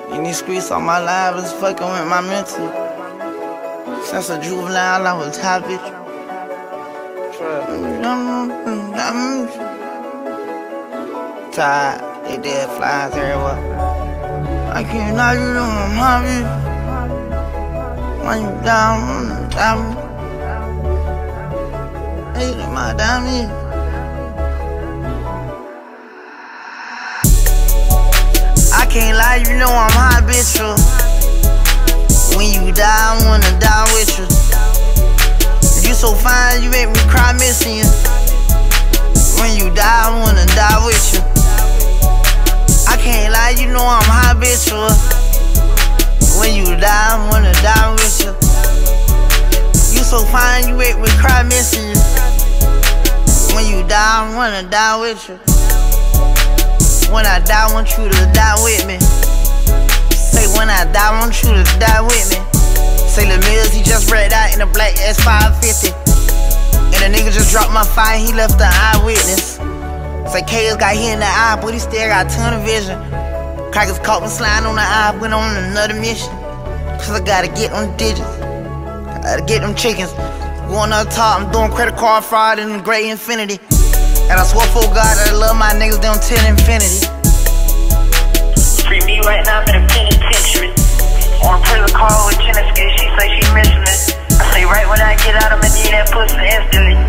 In these streets, all my life is fucking with my mental. Since a juvenile, I was high, bitch. Tired, they dead flies everywhere. I can't lie, you know I'm high, bitch. When you down, hey, my diamond. I can't lie, you know I'm high, bitch. When you die, I wanna die with you. You so fine, you make me cry missing you. When you die, I wanna die with you. I can't lie, you know I'm high, bitch. When you die, I wanna die with you. You so fine, you make me cry missing you. When you die, I wanna die with you. When I die, I want you to die with me. Say when I die, I want you to die with me. Say Lil Mills, he just read out in a black S550. And a nigga just dropped my fire, he left an eyewitness. Say K's got hit in the eye, but he still got a ton of vision. Crackers caught me sliding on the eye, went on another mission. Cause I gotta get them digits, gotta get them chickens. Going up top, I'm doing credit card fraud in the gray infinity. And I swear for God that I love my niggas down till infinity. Free me right now, I'm in a penitentiary. On a prison call with Genesis, she say she missing it. I say right when I get out, I'ma need that pussy instantly.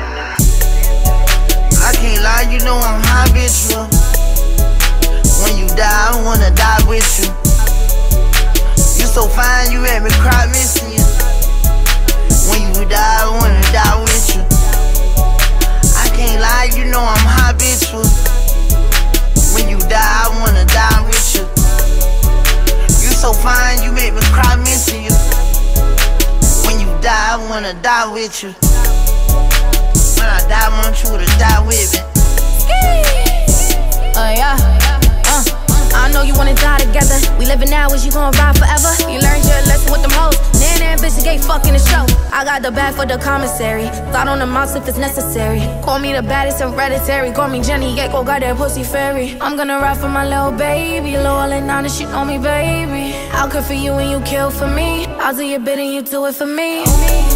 I can't lie, you know I'm high, bitch. When you die, I wanna die with you. You so fine, you make me cry missing you. When you die, I wanna die with you. I can't lie, you know I'm high, bitch. When you die, I wanna die with you. You so fine, you make me cry missing you. When you die, I wanna die with you. When I die, I want you to die with me. Yeah. I know you wanna die together. We living now, is you gonna ride forever? You learned your lesson with them hoes. Nan investigate fucking the show. I got the bag for the commissary. Thought on the mouse if it's necessary. Call me the baddest hereditary. Call me Jenny Gecko, got that pussy fairy. I'm gonna ride for my little baby. Low all in on, she know me, baby. I'll kill for you and you kill for me. I'll do your bidding, you do it for me.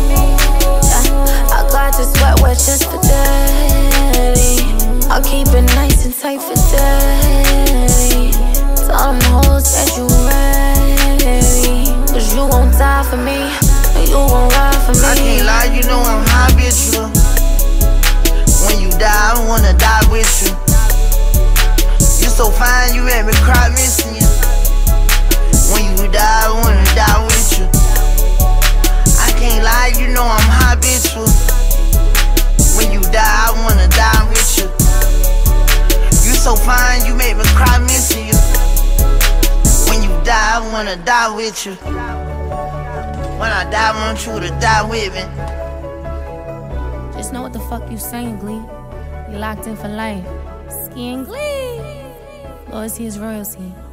I got the sweat wet just for daddy. I'll keep it nice and tight for daddy. Tell them hoes that you ready. Cause you gon' die for me, and you gon' ride for me. I can't lie, you know I'm high, bitch. When you die, I wanna die with you. You so fine, you make me cry missing you. When you die, I wanna die with you. I can't lie, you know I'm high, bitch. When you die, I wanna die with you. You so fine, you make me cry missing you. When you die, I wanna die with you. When I die, I want you to die with me. Just know what the fuck you saying, Glee. You locked in for life. Ski and Glee. Loyalty is royalty.